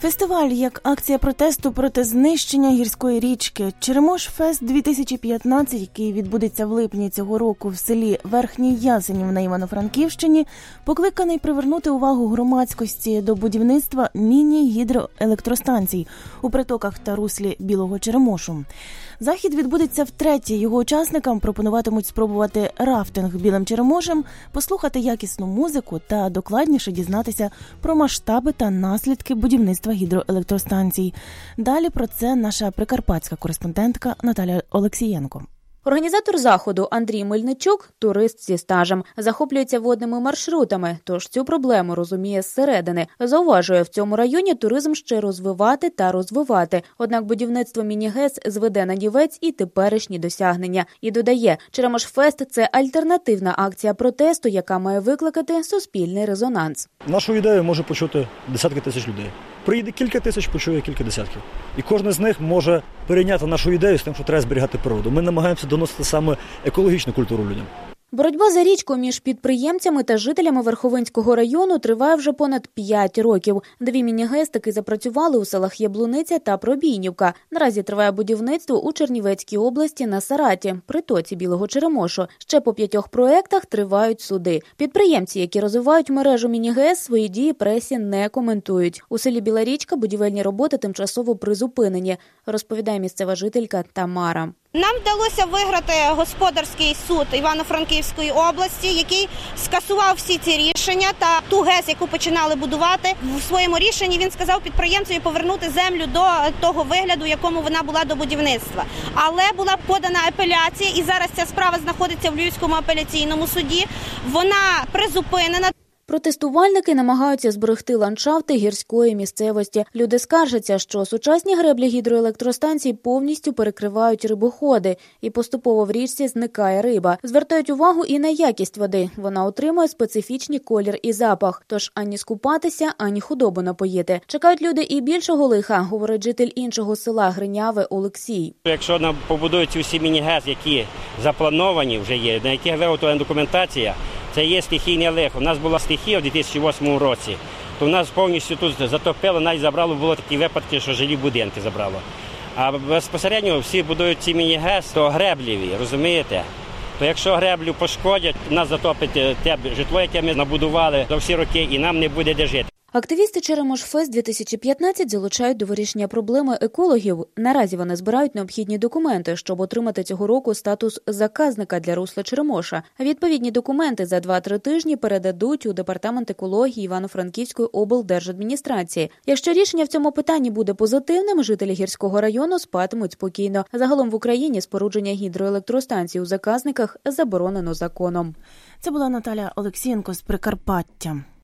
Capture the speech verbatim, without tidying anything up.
Фестиваль як акція протесту проти знищення гірської річки. Черемош-фест дві тисячі п'ятнадцять, який відбудеться в липні цього року в селі Верхній Ясенів на Івано-Франківщині, покликаний привернути увагу громадськості до будівництва міні-гідроелектростанцій у притоках та руслі Білого Черемошу. Захід відбудеться втретє. Його учасникам пропонуватимуть спробувати рафтинг Білим Черемошем, послухати якісну музику та докладніше дізнатися про масштаби та наслідки будівництва гідроелектростанцій. Далі про це наша прикарпатська кореспондентка Наталя Олексієнко. Організатор заходу Андрій Мельничук – турист зі стажем. Захоплюється водними маршрутами, тож цю проблему розуміє зсередини. Зауважує, в цьому районі туризм ще розвивати та розвивати. Однак будівництво міні-ГЕС зведе на нівець і теперішні досягнення. І додає, Черемош-фест – це альтернативна акція протесту, яка має викликати суспільний резонанс. Нашу ідею може почути десятки тисяч людей. Приїде кілька тисяч, почує кілька десятків. І кожен з них може перейняти нашу ідею з тим, що треба зберігати природу. Ми намагаємося доносити саме екологічну культуру людям. Боротьба за річку між підприємцями та жителями Верховинського району триває вже понад п'ять років. Дві міні-ГЕС таки запрацювали у селах Яблуниця та Пробійнівка. Наразі триває будівництво у Чернівецькій області на Сараті, притоці Білого Черемошу. Ще по п'ятьох проєктах тривають суди. Підприємці, які розвивають мережу міні-ГЕС, свої дії пресі не коментують. У селі Біла Річка будівельні роботи тимчасово призупинені, розповідає місцева жителька Тамара. Нам вдалося виграти господарський суд Івано-Франківської області, який скасував всі ці рішення та ту ГЕС, яку починали будувати. В своєму рішенні він сказав підприємцеві повернути землю до того вигляду, якому вона була до будівництва. Але була подана апеляція, і зараз ця справа знаходиться в Львівському апеляційному суді. Вона призупинена. Протестувальники намагаються зберегти ландшафти гірської місцевості. Люди скаржаться, що сучасні греблі гідроелектростанцій повністю перекривають рибоходи, і поступово в річці зникає риба. Звертають увагу і на якість води. Вона отримує специфічний колір і запах. Тож ані скупатися, ані худобу напоїти. Чекають люди і більшого лиха, говорить житель іншого села Гриняве Олексій. Якщо нам побудують усі міні-ГЕС, які заплановані вже є, на яких виготовлена документація, це є стихійне лихо. У нас була стихія у дві тисячі восьмому році, то в нас повністю тут затопило, навіть забрало, було такі випадки, що жилі будинки забрало. А безпосередньо всі будують ці міні-ГЕС, то гребліві, розумієте? То якщо греблю пошкодять, нас затопить те житло, яке ми набудували за всі роки, і нам не буде де жити. Активісти Черемош-фест дві тисячі п'ятнадцять залучають до вирішення проблеми екологів. Наразі вони збирають необхідні документи, щоб отримати цього року статус заказника для русла Черемоша. Відповідні документи за два-три тижні передадуть у Департамент екології Івано-Франківської облдержадміністрації. Якщо рішення в цьому питанні буде позитивним, жителі гірського району спатимуть спокійно. Загалом в Україні спорудження гідроелектростанцій у заказниках заборонено законом. Це була Наталя Олексієнко з Прикарпаття.